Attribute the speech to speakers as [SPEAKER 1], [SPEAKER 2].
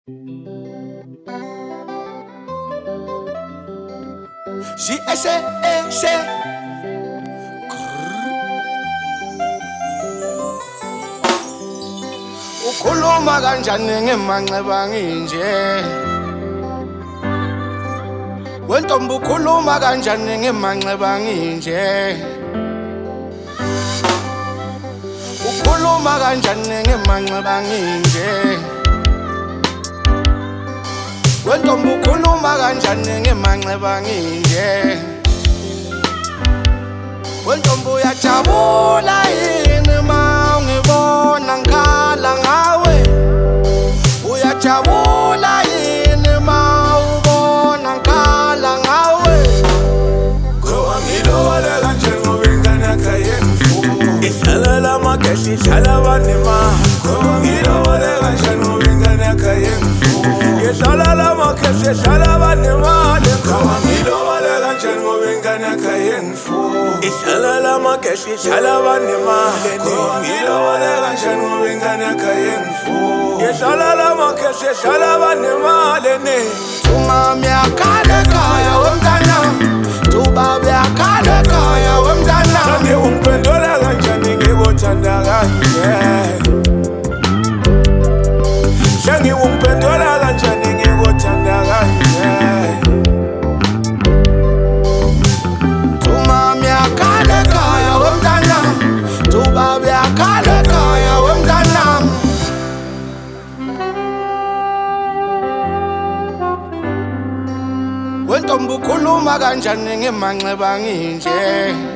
[SPEAKER 1] She eshe ukhuluma kanjani ngemanxeba nginje wentombi ukhuluma kanjani ngemanxeba nginje ukhuluma kanjani ngemanxeba nginje wentombi ukhuluma kanjani ngemanxeba nginje wentombi uyajabula yini ma ungibona ngikhala ngawe uyajabula yini ma ubona ngikhala ngawe
[SPEAKER 2] Ngoba ngilobole kanje ngoba ingane yakho yemfuyo ihlala lamageshi ihlala banemali Ngoba ngilobole kanje ngoba ingane yakho yemfuyo ihlala lamageshi ihlala banemali Ngoba ngilobole kanje ngoba ingane yakho yemfuyo ihlala lamageshi ihlala banemali Ngoba ngilobole kanje ngoba ingane yakho yemfuyo ihlala lamageshi ihlala banemali
[SPEAKER 1] umama yakhala ekhaya womntana ubaba yakhala ekhaya womntana
[SPEAKER 2] Kanti ungiphendula kanjani ngikuthanda kanje Shangi ungiphendula kanjani ngikuthanda kanje
[SPEAKER 1] umama yakhala ekhaya womntana ubaba yakhala ekhaya womntana wentombi ukhuluma kanjani ngemanxeba nginje